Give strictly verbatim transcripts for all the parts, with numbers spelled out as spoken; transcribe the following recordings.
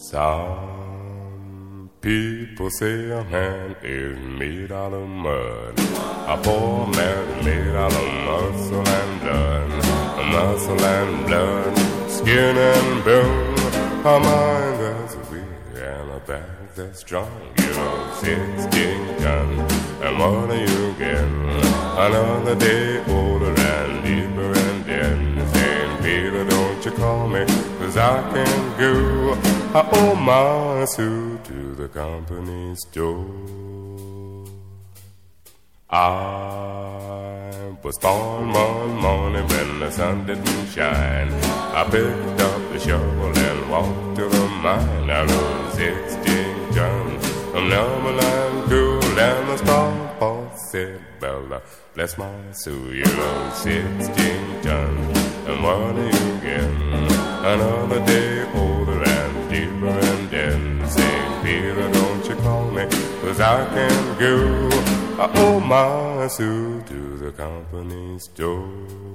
Some people say a man is made out of mud. A poor man is made out of muscle and blood. Muscle and blood, skin and bone. A mind that's weak and a back that's strong. You know, sixteen tons. And what do you get? Another day older and deeper and dead. Saying, Peter, don't you call me, 'cause I can go. I owe my suit to the company store. I was born one morning when the sun didn't shine. I picked up the shovel and walked to the mine. I rode sixteen tons from Numberland cool, and the star boss said, Bella, bless my soul, you rode sixteen tons. And what do you get? Another day older and deeper and dead. Saint Peter, don't you call me, 'cause I can't go. I owe my suit to the company store.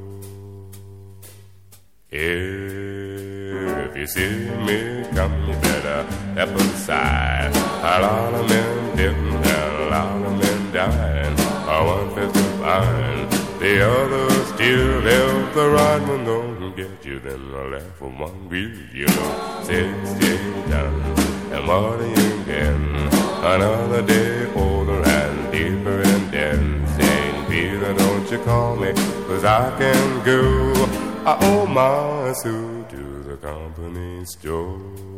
If you see me come, you better step aside. A lot of men didn't, and a lot of men died. One fifth of iron, the other still left. The right one don't get you, then the left one will, you know. Sixteen tons, and what do you get? Another day older and deeper and dead. Saint Peter, don't you call me, 'cause I can go. I owe my suit to the company store.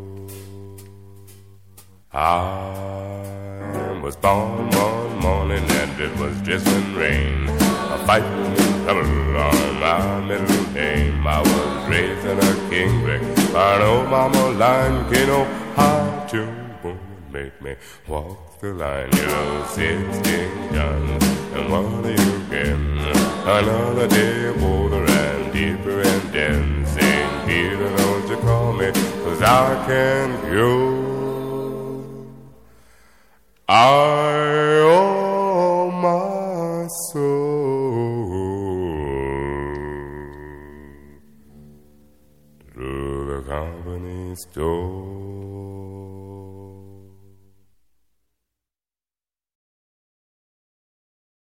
I was born one morning and it was drizzling rain. A fighting trouble on my middle name. I was raised in a kingbreak by an old mama line. You know how to make me walk the line. You know, sixteen tons, and what do you get? Another day older and deeper and dead. Saint Peter, don't you call me, 'cause I can't go. I owe my soul to the company store.